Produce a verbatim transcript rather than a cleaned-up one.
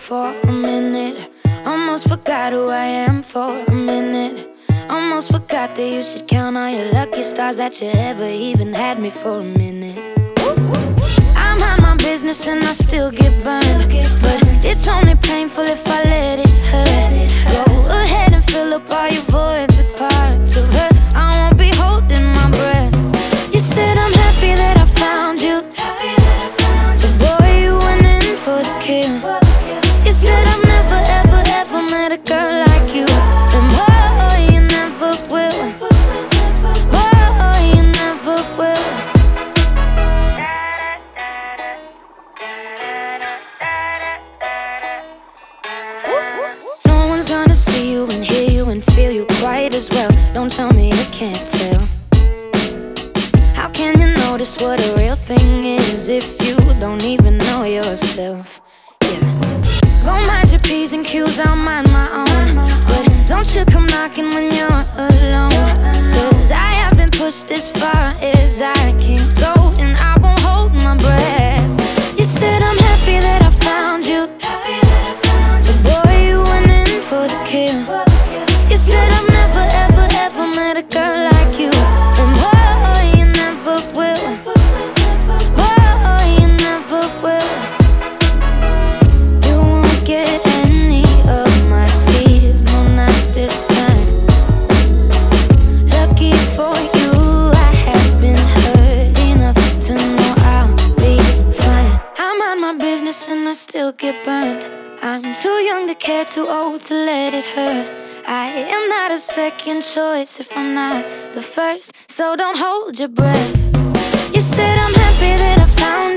for a minute. Almost forgot who I am for a minute. Almost forgot that you should count all your lucky stars that you ever even had me for a minute. I mind my business and I still get burned, but it's only painful if I let it hurt. Go ahead and fill up all your voids with parts of her. I won't be holding my breath. You said I'm happy that I found you, but boy, you went in for the kill. You said I've never, ever, ever met a girl like you, and boy, you never will. Boy, you never will. No one's gonna see you and hear you and feel you quite as well. Don't tell me you can't tell. How can you notice what a real thing is if you don't even know yourself? Yeah. Go mind your P's and Q's, I'll mind my own. But don't you come knocking when you're alone, 'cause I haven't pushed as far as I can go, and I won't hold my breath. You said I'm happy that I found you, but boy, you went in for the kill. You said I've never, ever, ever met a girl like you, and boy, you never will. Boy, you never will. You won't get any of my tears, no, not this time. Lucky for you, I have been hurt enough to know I'll be fine. I mind my business and I still get burned. I'm too young to care, too old to let it hurt. I am not a second choice if I'm not the first, so don't hold your breath. You said I'm happy that I found